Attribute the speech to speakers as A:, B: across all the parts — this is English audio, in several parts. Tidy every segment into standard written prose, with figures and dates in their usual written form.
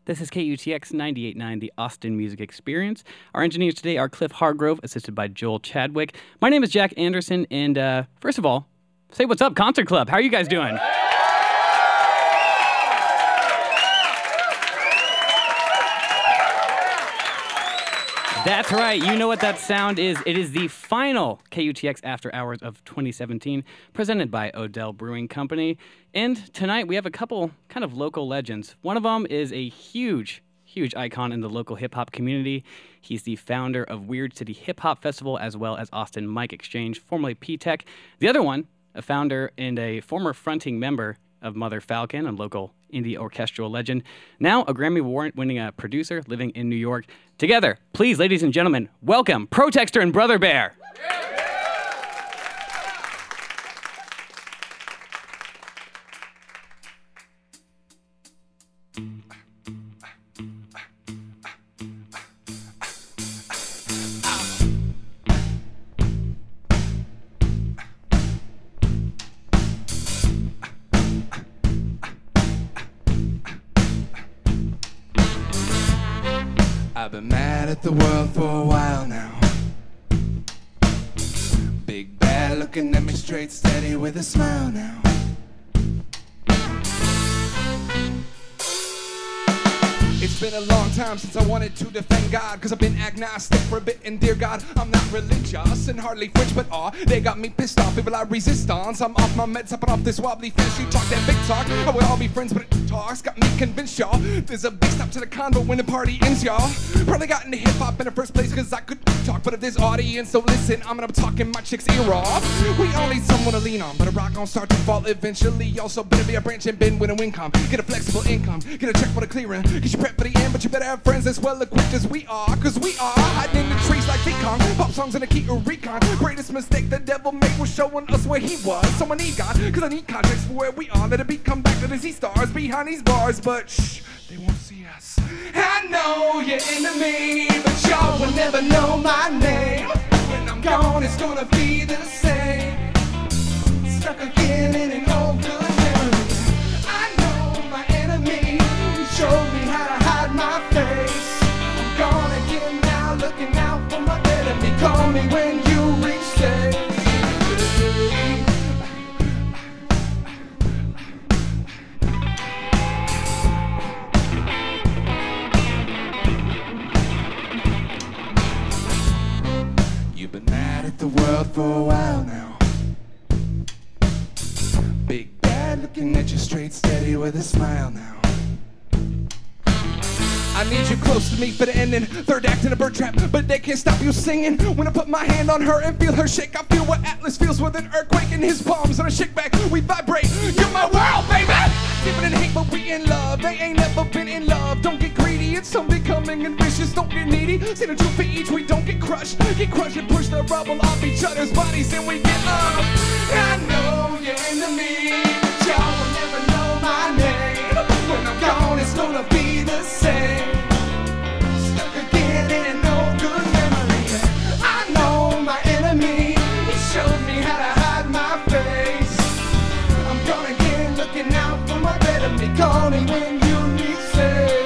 A: This is KUTX 98.9, the Austin Music Experience. Our engineers today are Cliff Hargrove, assisted by Joel Chadwick. My name is Jack Anderson, and first of all, say what's up, Concert Club. How are you guys doing? That's right. You know what that sound is. It is the final KUTX After Hours of 2017, presented by Odell Brewing Company. And tonight we have a couple kind of local legends. One of them is a huge icon in the local hip-hop community. He's the founder of Weird City Hip Hop Festival, as well as Austin Mic Exchange, formerly P-Tech. The other one, a founder and a former fronting member of Mother Falcon, a local indie orchestral legend. Now a Grammy Award-winning producer living in New York. Together, please, ladies and gentlemen, welcome Protexter and Brother Bear.
B: I've been mad at the world for a while now. Big bad looking at me straight steady with a smile now. It's been a long time since I wanted to defend God, cause I've been agnostic for a bit, and dear God, I'm not religious and hardly French, but they got me pissed off. People I resistance, I'm off my meds, up and off this wobbly fence. You talk that big talk, I would all be friends, but it talks got me convinced, y'all. There's a big stop to the convo when the party ends, y'all. Probably got into hip-hop in the first place cause I could talk, but if there's audience, so listen, I'm gonna be talking my chick's ear off. We all need someone to lean on, but a rock gon' start to fall eventually. Also better be a branch and bend with an income. Get a flexible income, get a check for the clearing, get you prepped for the end, but you better have friends as well equipped as we are, cause we are hiding in the trees like King Kong. Pop songs in the key of recon. Greatest mistake the devil made was showing us where he was. So I need God, cause I need context for where we are. Let it be come back to the Z-stars behind these bars, but shh, they won't see us. I know you're into me, but y'all will never know my name. When I'm gone, it's gonna be the same. Stuck again in an old good memory. I know my enemy showed me how to hide my face. I'm gone again now, looking out for my enemy. Call me when you reach stage. You've been mad at the world for a while now. Big bad looking at you straight steady with a smile now. I need you close to me for the ending. Third act in a bird trap, but they can't stop you singing. When I put my hand on her and feel her shake, I feel what Atlas feels with an earthquake in his palms. On a shake back, we vibrate. You're my world, baby! Giving and hate, but we in love. They ain't never been in love. Don't get greedy, it's unbecoming and vicious. Don't get needy. See the truth for each, we don't get crushed. Get crushed and push the rubble off each other's bodies, and we get up. I know you're into me, but y'all will never know my name. When I'm gone, it's gonna be the same. Stuck again in an old good memory. I know my enemy, he showed me how to hide my face. I'm gone again, looking out for my enemy. Call me when you need save.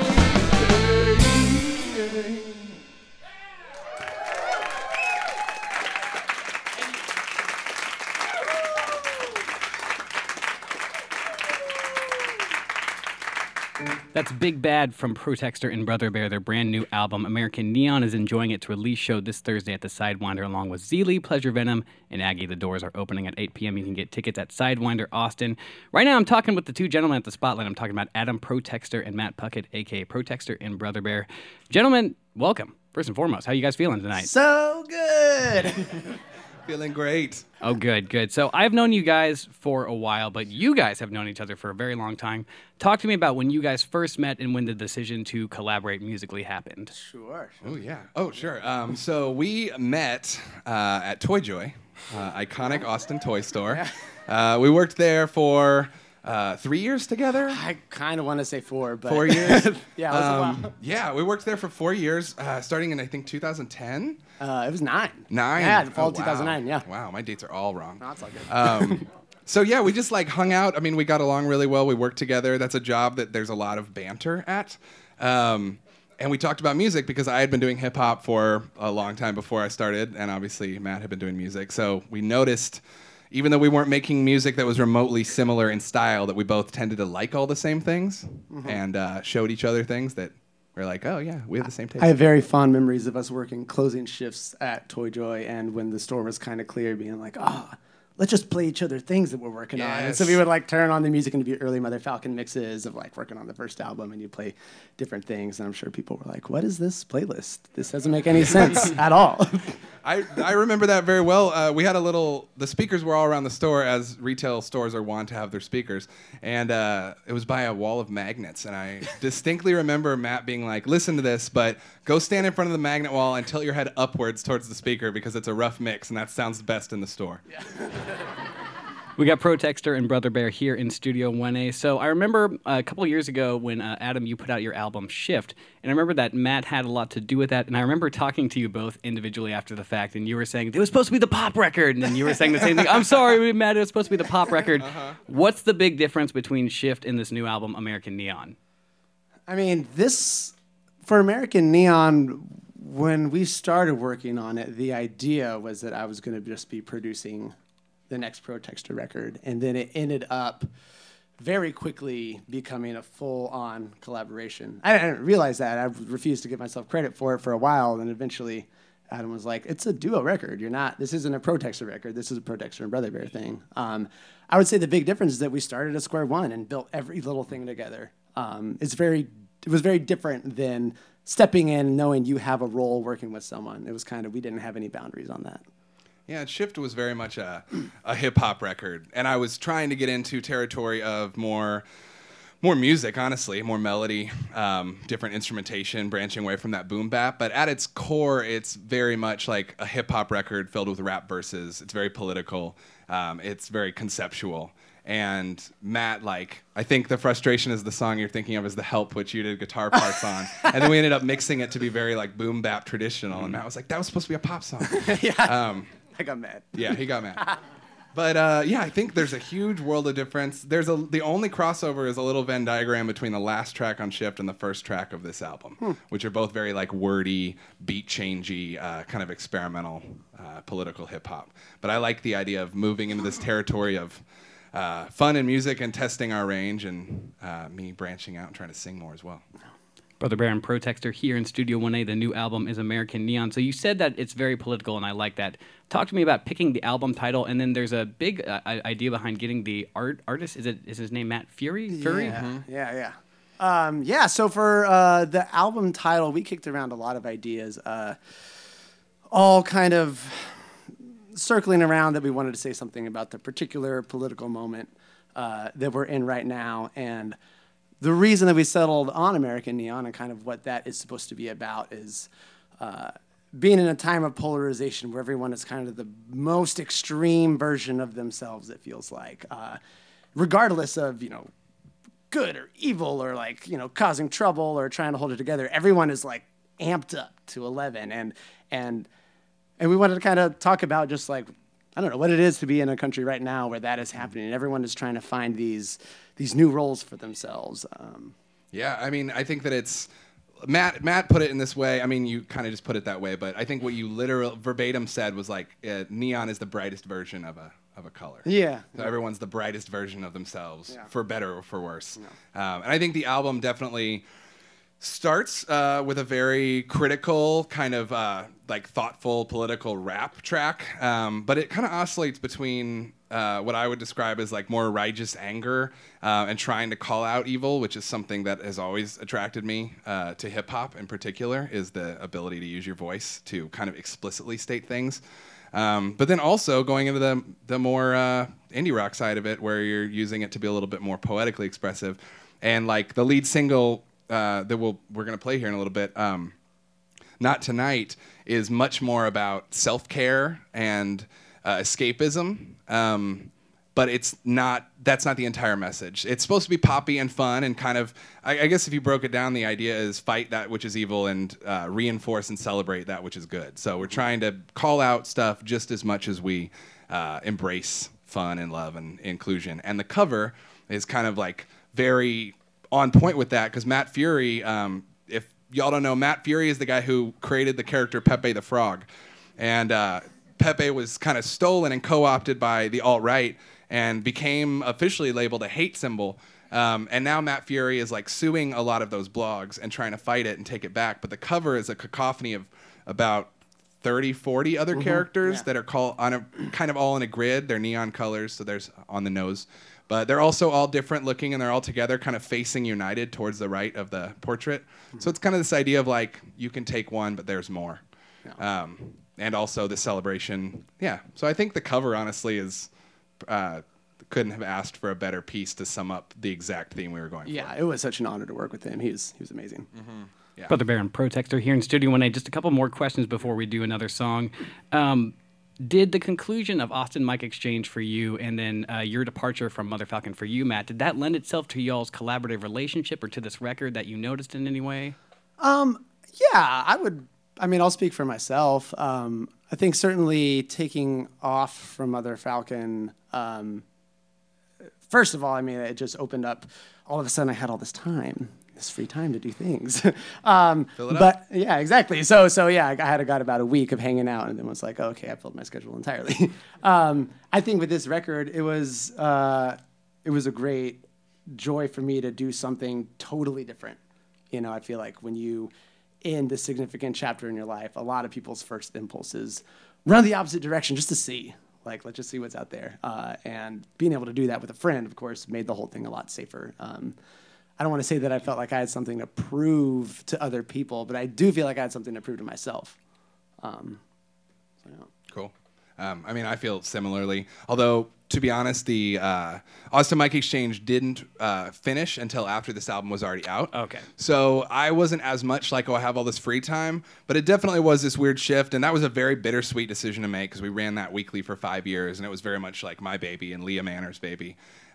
A: That's Big Bad from Protexter and Brother Bear. Their brand new album, American Neon, is enjoying its release show this Thursday at the Sidewinder, along with Zeely, Pleasure Venom, and Aggie. The doors are opening at 8 p.m. You can get tickets at Sidewinder Austin. Right now, I'm talking with the two gentlemen at the spotlight. I'm talking about Adam Protexter and Matt Puckett, a.k.a. Protexter and Brother Bear. Gentlemen, welcome. First and foremost, how are you guys feeling tonight?
C: So good.
B: Feeling great.
A: Oh, good. So I've known you guys for a while, but you guys have known each other for a very long time. Talk to me about when you guys first met and when the decision to collaborate musically happened.
C: Sure.
B: Oh, yeah. Oh, sure. So we met at Toy Joy, iconic Austin toy store. We worked there for 3 years together.
C: I kind of want to say 4, but
B: 4 years.
C: yeah, it was a while.
B: Yeah, we worked there for 4 years, starting in I think 2010.
C: It was 9.
B: 9.
C: Yeah, the fall
B: Oh,
C: of 2009. Yeah.
B: Wow, my dates are all wrong.
C: No, it's all good.
B: So yeah, we just like hung out. I mean, we got along really well. We worked together. That's a job that there's a lot of banter at. And we talked about music because I had been doing hip hop for a long time before I started, and obviously Matt had been doing music. So we noticed, even though we weren't making music that was remotely similar in style, that we both tended to like all the same things and showed each other things that we're like, oh yeah, we have the same taste.
C: I have very fond memories of us working closing shifts at Toy Joy, and when the store was kind of clear, being like, let's just play each other things that we're working on. And so we would like turn on the music and do early Mother Falcon mixes of like working on the first album, and you play different things. And I'm sure people were like, what is this playlist? This doesn't make any sense at all.
B: I remember that very well. We had the speakers were all around the store, as retail stores are wont to have their speakers. And it was by a wall of magnets. And I distinctly remember Matt being like, listen to this, but go stand in front of the magnet wall and tilt your head upwards towards the speaker because it's a rough mix and that sounds best in the store. Yeah.
A: We got Protexter and Brother Bear here in Studio 1A. So I remember a couple of years ago when, Adam, you put out your album Shift, and I remember that Matt had a lot to do with that, and I remember talking to you both individually after the fact, and you were saying, it was supposed to be the pop record, and then you were saying the same thing. I'm sorry, Matt, it was supposed to be the pop record. What's the big difference between Shift and this new album, American Neon?
C: I mean, for American Neon, when we started working on it, the idea was that I was going to just be producing the next Protexter record, and then it ended up very quickly becoming a full-on collaboration. I didn't realize that. I refused to give myself credit for it for a while, and eventually Adam was like, it's a duo record. This isn't a Protexter record. This is a Protexter and Brother Bear thing. I would say the big difference is that we started at square one and built every little thing together. It was very different than stepping in knowing you have a role working with someone. It was we didn't have any boundaries on that.
B: Yeah, Shift was very much a hip-hop record, and I was trying to get into territory of more music, honestly, more melody, different instrumentation, branching away from that boom bap, but at its core, it's very much like a hip-hop record filled with rap verses. It's very political. It's very conceptual. And Matt, I think the frustration is the song you're thinking of is The Help, which you did guitar parts on. And then we ended up mixing it to be very boom bap traditional, and Matt was like, that was supposed to be a pop song.
C: Yeah. I got mad.
B: Yeah, he got mad. But I think there's a huge world of difference. The only crossover is a little Venn diagram between the last track on Shift and the first track of this album, which are both very wordy, beat changey, kind of experimental, political hip hop. But I like the idea of moving into this territory of fun and music and testing our range, and me branching out and trying to sing more as well.
A: Brother Bear and Protexter here in Studio 1A. The new album is American Neon. So you said that it's very political, and I like that. Talk to me about picking the album title, and then there's a big idea behind getting the artist. Is his name Matt Fury?
C: Yeah. So for the album title, we kicked around a lot of ideas, all kind of circling around that we wanted to say something about the particular political moment that we're in right now, and the reason that we settled on American Neon and kind of what that is supposed to be about is being in a time of polarization where everyone is kind of the most extreme version of themselves, it feels like. Regardless of, good or evil or causing trouble or trying to hold it together, everyone is amped up to 11. And we wanted to kind of talk about just I don't know, what it is to be in a country right now where that is happening. And everyone is trying to find these new roles for themselves.
B: I think that it's Matt put it in this way. I mean, you kind of just put it that way, but I think what you literal verbatim said was neon is the brightest version of a color.
C: Yeah.
B: So everyone's the brightest version of themselves, for better or for worse. Yeah. And I think the album definitely starts with a very critical, kind of thoughtful political rap track, but it kind of oscillates between what I would describe as more righteous anger and trying to call out evil, which is something that has always attracted me to hip hop in particular, is the ability to use your voice to kind of explicitly state things. But then also going into the more indie rock side of it, where you're using it to be a little bit more poetically expressive, and the lead single that we're gonna play here in a little bit, Not Tonight, is much more about self-care and escapism, but that's not the entire message. It's supposed to be poppy and fun and kind of, I guess if you broke it down, the idea is fight that which is evil and reinforce and celebrate that which is good. So we're trying to call out stuff just as much as we embrace fun and love and inclusion. And the cover is kind of very on point with that, because Matt Fury if y'all don't know, Matt Fury is the guy who created the character Pepe the Frog. And Pepe was kind of stolen and co-opted by the alt-right and became officially labeled a hate symbol. And now Matt Fury is like suing a lot of those blogs and trying to fight it and take it back. But the cover is a cacophony of about 30, 40 other characters that are called on a kind of all in a grid. They're neon colors, so there's on the nose. But they're also all different looking, and they're all together kind of facing united towards the right of the portrait. So it's kind of this idea of like, you can take one, but there's more. Yeah. And also the celebration. Yeah. So I think the cover, honestly, is couldn't have asked for a better piece to sum up the exact theme we were going for.
C: Yeah, it was such an honor to work with him. He was amazing.
B: Mm-hmm. Yeah.
A: Brother Bear and Protexter here in Studio 1A. Just a couple more questions before we do another song. Did the conclusion of Austin Mike Exchange for you and then your departure from Mother Falcon for you, Matt, did that lend itself to y'all's collaborative relationship or to this record that you noticed in any way?
C: Yeah, I'll speak for myself. I think certainly taking off from Mother Falcon, first of all, it just opened up. All of a sudden, I had all this time, this free time to do things.
B: Fill it up.
C: Yeah, exactly. So yeah, I got about a week of hanging out, and then was like, oh, okay, I filled my schedule entirely. I think with this record, it was a great joy for me to do something totally different. I feel like when you in this significant chapter in your life, a lot of people's first impulse is run the opposite direction just to see. Like, let's just see what's out there. And being able to do that with a friend, of course, made the whole thing a lot safer. I don't want to say that I felt like I had something to prove to other people, but I do feel like I had something to prove to myself. Yeah.
B: Cool. I feel similarly. Although, to be honest, the Austin Mike Exchange didn't finish until after this album was already out.
A: Okay.
B: So I wasn't as much like, I have all this free time. But it definitely was this weird shift. And that was a very bittersweet decision to make because we ran that weekly for 5 years. And it was very much like my baby and Leah Manner's baby.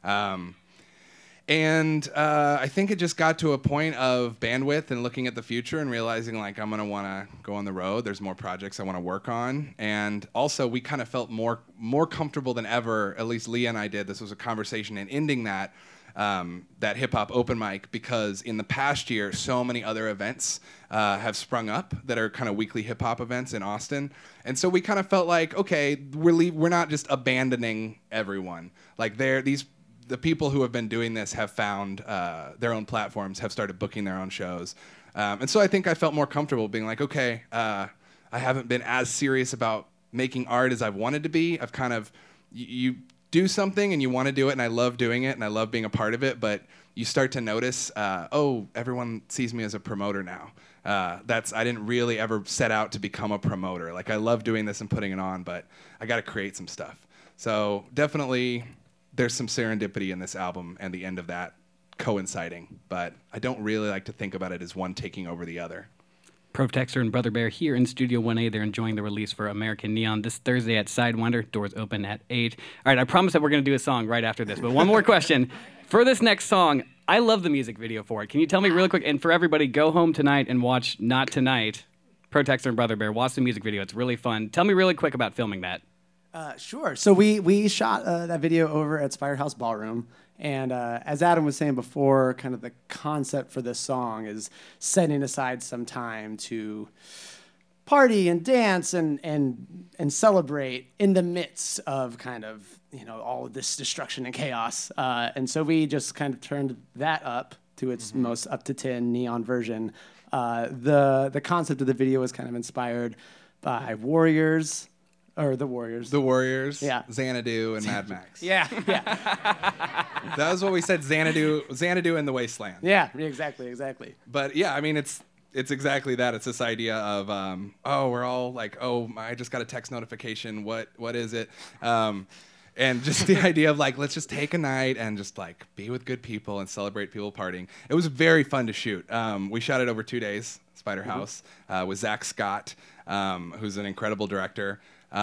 B: I think it just got to a point of bandwidth and looking at the future and realizing like I'm going to want to go on the road. There's more projects I want to work on. And also we kind of felt more comfortable than ever, at least Leah and I did. This was a conversation and ending that hip hop open mic because in the past year, so many other events have sprung up that are kind of weekly hip hop events in Austin. And so we kind of felt like, okay, we're not just abandoning everyone. Like the people who have been doing this have found their own platforms, have started booking their own shows. And so I think I felt more comfortable being like, okay, I haven't been as serious about making art as I've wanted to be. I've kind of, you do something and you want to do it, and I love doing it, and I love being a part of it, but you start to notice, everyone sees me as a promoter now. I didn't really ever set out to become a promoter. Like, I love doing this and putting it on, but I got to create some stuff. So definitely there's some serendipity in this album and the end of that coinciding, but I don't really like to think about it as one taking over the other.
A: Protexter and Brother Bear here in Studio 1A. They're enjoying the release for American Neon this Thursday at Sidewinder. Doors open at 8. All right, I promise that we're going to do a song right after this, but one more question. For this next song, I love the music video for it. Can you tell me really quick, and for everybody, go home tonight and watch Not Tonight, Protexter and Brother Bear. Watch the music video. It's really fun. Tell me really quick about filming that.
C: Sure. So we shot that video over at Spire House Ballroom. And as Adam was saying before, kind of the concept for this song is setting aside some time to party and dance and celebrate in the midst of kind of, all of this destruction and chaos. And so we just kind of turned that up to its most up to 10 neon version. The concept of the video was kind of inspired by Warriors. Or The Warriors.
B: The Warriors.
C: Yeah.
B: Xanadu and Mad Max.
C: Yeah.
B: That was what we said, Xanadu in the Wasteland.
C: Yeah, exactly.
B: But yeah, it's exactly that. It's this idea of, we're all like, I just got a text notification. What is it? And just the idea of like, let's just take a night and just like be with good people and celebrate people partying. It was very fun to shoot. We shot it over 2 days, Spider House, with Zach Scott, who's an incredible director.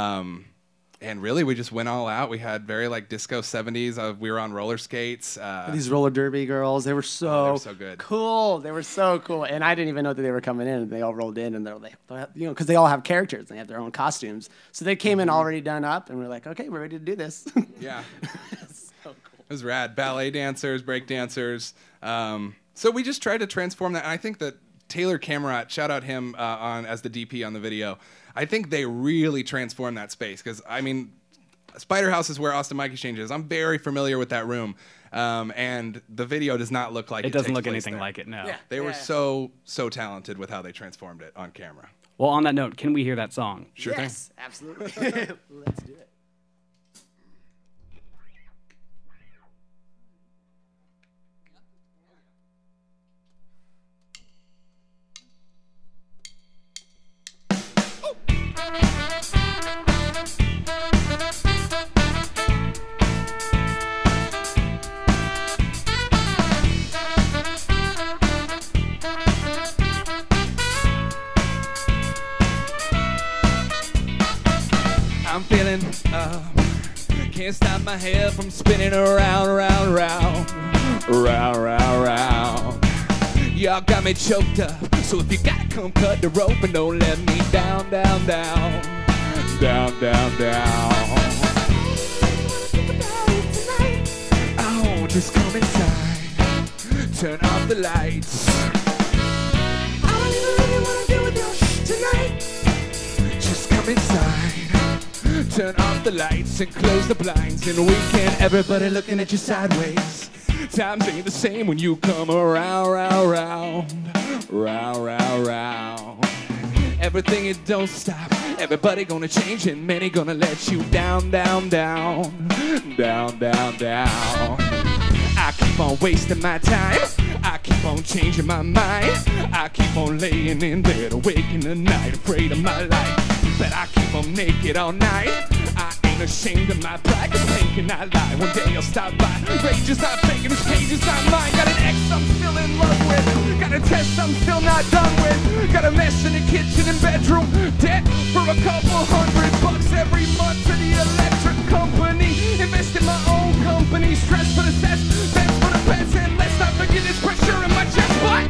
B: And really, we just went all out. We had very like disco 70s. We were on roller skates.
C: These roller derby girls, they were so
B: good.
C: Cool. They were so cool. And I didn't even know that they were coming in. They all rolled in, and they're because they all have characters. They have their own costumes. So they came in already done up, and we're like, okay, we're ready to do this.
B: Yeah.
C: So cool.
B: It was rad. Ballet dancers, break dancers. So we just tried to transform that. And I think that Taylor Cameron, shout out him on as the DP on the video. I think they really transformed that space because, I mean, Spider House is where Austin Mike Exchange is. I'm very familiar with that room, and the video does not look like it
A: doesn't
B: takes
A: look
B: place
A: anything
B: there.
A: like it, no.
C: Yeah.
B: They were so talented with how they transformed it on camera.
A: Well, on that note, can we hear that song?
B: Sure thing.
C: Yes, absolutely. Let's do it.
B: I'm feeling, can't stop my head from spinning around, round, round, round, round, round. Y'all got me choked up, so if you gotta come cut the rope and don't let me down, down, down, down, down, down. Oh, just come inside, turn off the lights. I don't even really wanna deal with your shit tonight. Just come inside. Turn off the lights and close the blinds. And we can everybody looking at you sideways. Times ain't the same when you come around, round, round, round, round, round. Everything it don't stop. Everybody gonna change and many gonna let you down, down, down, down, down, down. I keep on wasting my time. I keep on changing my mind. I keep on laying in bed awake in the night, afraid of my life. But I keep on naked all night. I ain't ashamed of my pride, 'cause thinking I lie. One day I'll stop by. Rage is not fake and this cage is not mine. Got an ex I'm still in love with. Got a test I'm still not done with. Got a mess in the kitchen and bedroom. Debt for a couple $100 every month to the electric company. Invest in my own company. Stress for the sets, bets for the bets. And let's not forget this pressure in my chest. What?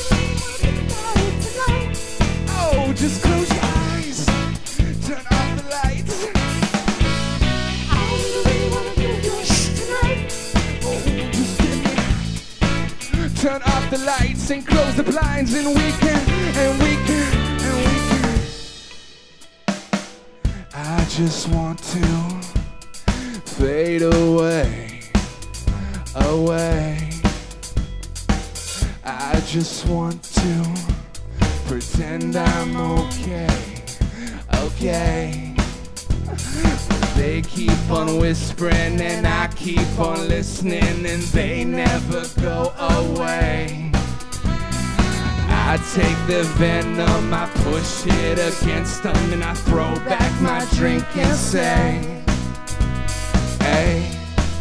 B: Oh, just close your eyes. Turn off the lights. I don't really wanna do your shit tonight. Oh, just give me. Turn off the lights and close the blinds, and we can. I just want to fade away. I just want to pretend I'm okay. They keep on whispering and I keep on listening and they never go away. I take the venom, I push it against them and I throw back my drink and say, hey,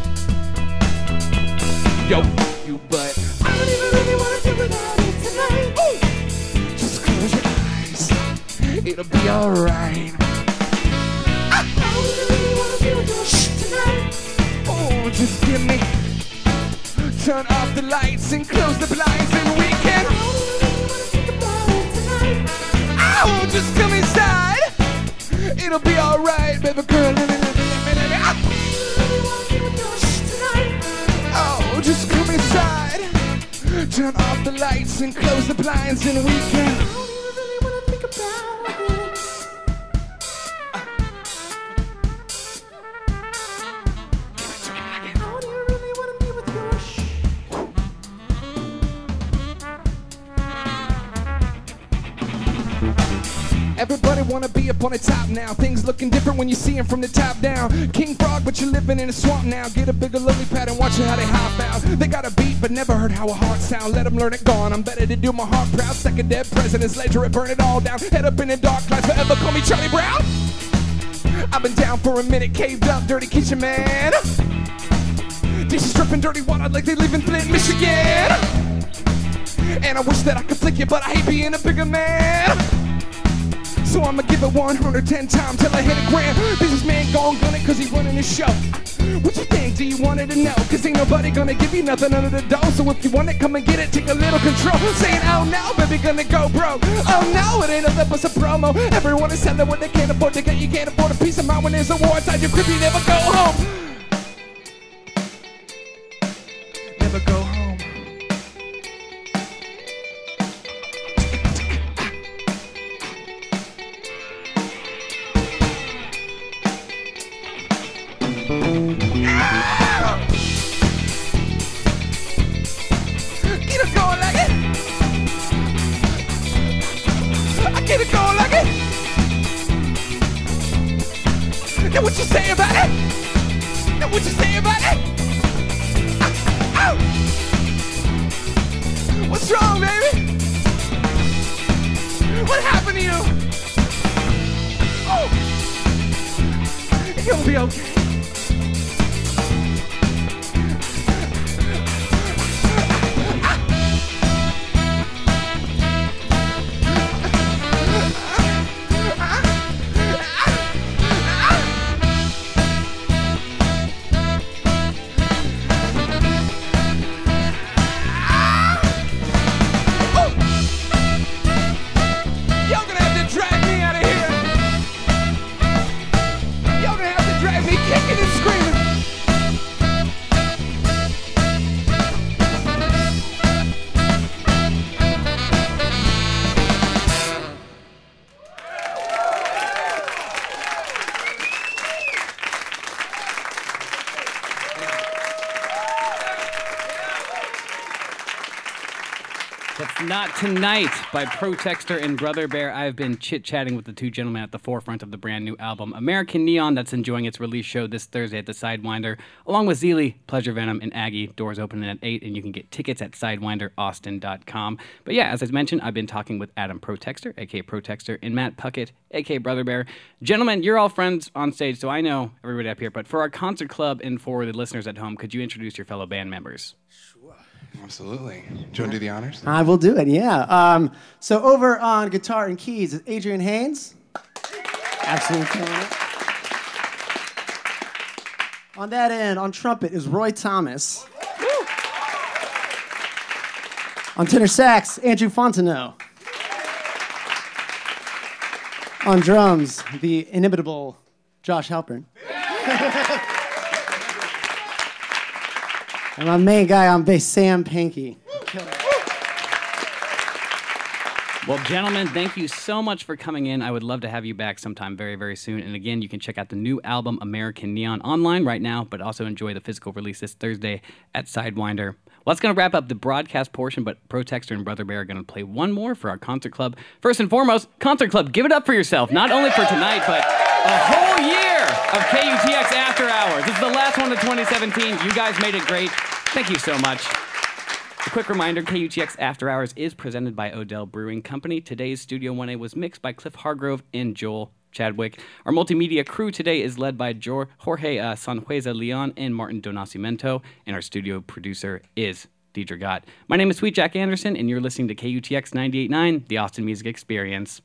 B: yo, you but I don't even really wanna do without it tonight. Ooh. Just close your eyes, it'll be alright. I don't even really wanna do with your shit tonight. Oh, just give me. Turn off the lights and close the blinds and we can. I don't even wanna think about it tonight. Oh, just come inside. It'll be alright, baby girl. Let me. I don't really wanna do with your shit tonight. Oh, just come inside. Turn off the lights and close the blinds and we can. I don't even really wanna think about it. I don't even really wanna be with your shit. Everybody wanna be up on the top now. Things looking different when you see them from the top down. King Frog, but you're living in a swamp now. Get a bigger lily pad and watch how they hop out. They got a beat, but never heard how a heart sound. Let them learn it gone. I'm better to do my heart proud. Second dead president's ledger and burn it all down. Head up in the dark clouds forever. Call me Charlie Brown. I've been down for a minute, caved up, dirty kitchen man. Dishes dripping dirty water like they live in Flint, Michigan. And I wish that I could flick you, but I hate being a bigger man. So I'ma give it 110 times till I hit a grand. Businessman gon' gun it cause he running his show. What you think? Do you want it to know? Cause ain't nobody gonna give you nothing under the door. So if you want it, come and get it, take a little control. Saying, oh no, baby, gonna go broke. Oh no, it ain't nothing but some promo. Everyone is selling what they can't afford to get. You can't afford a piece of mind when there's a war inside your crib, you never go home. Never go home. it go like it? Now what you say about it? Now what you say about it? Ow! What's wrong, baby? What happened to you? Oh! You'll be okay.
A: That's Not Tonight by Protexter and Brother Bear. I've been chit-chatting with the two gentlemen at the forefront of the brand new album, American Neon, that's enjoying its release show this Thursday at the Sidewinder, along with Zeely, Pleasure Venom, and Aggie. Doors open at 8, and you can get tickets at sidewinderaustin.com. But yeah, as I mentioned, I've been talking with Adam Protexter, a.k.a. Protexter, and Matt Puckett, a.k.a. Brother Bear. Gentlemen, you're all friends on stage, so I know everybody up here, but for our concert club and for the listeners at home, could you introduce your fellow band members?
B: Absolutely. Do you want to do the honors?
C: I will do it, yeah. So over on guitar and keys is Adrian Haynes. Absolutely killing it. On that end, on trumpet is Roy Thomas. Woo! On tenor sax, Andrew Fontenot. On drums, the inimitable Josh Halpern. And my main guy on bass, Sam Pankey.
A: Well, gentlemen, thank you so much for coming in. I would love to have you back sometime very, very soon. And again, you can check out the new album, American Neon, online right now, but also enjoy the physical release this Thursday at Sidewinder. Well, that's going to wrap up the broadcast portion, but Protexter and Brother Bear are going to play one more for our concert club. First and foremost, concert club, give it up for yourself, not only for tonight, but a whole year of KUTX After Hours. This is the last one of 2017. You guys made it great. Thank you so much. A quick reminder, KUTX After Hours is presented by Odell Brewing Company. Today's Studio 1A was mixed by Cliff Hargrove and Joel Chadwick. Our multimedia crew today is led by Jorge Sanhueza Leon and Martin Donacimento, and our studio producer is Deidre Gott. My name is Sweet Jack Anderson, and you're listening to KUTX 98.9, the Austin Music Experience.